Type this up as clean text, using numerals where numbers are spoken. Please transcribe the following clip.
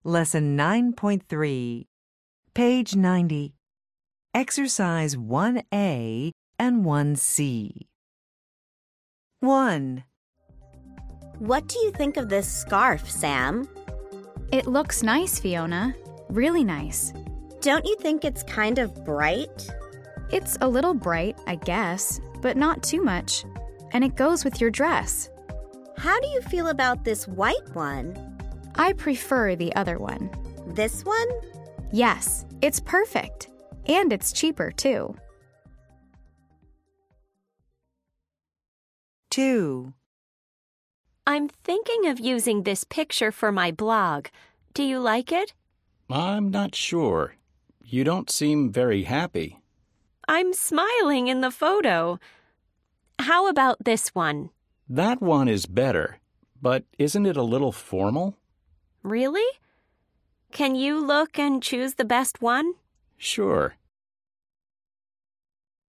Lesson 9.3, page 90. Exercise 1A and 1C. 1. What do you think of this scarf, Sam? It looks nice, Fiona. Really nice. Don't you think it's kind of bright? It's a little bright, I guess, but not too much. And it goes with your dress. How do you feel about this white one? I prefer the other one. This one? Yes, it's perfect. And it's cheaper, too. 2. I'm thinking of using this picture for my blog. Do you like it? I'm not sure. You don't seem very happy. I'm smiling in the photo. How about this one? That one is better, but isn't it a little formal? Really? Can you look and choose the best one? Sure.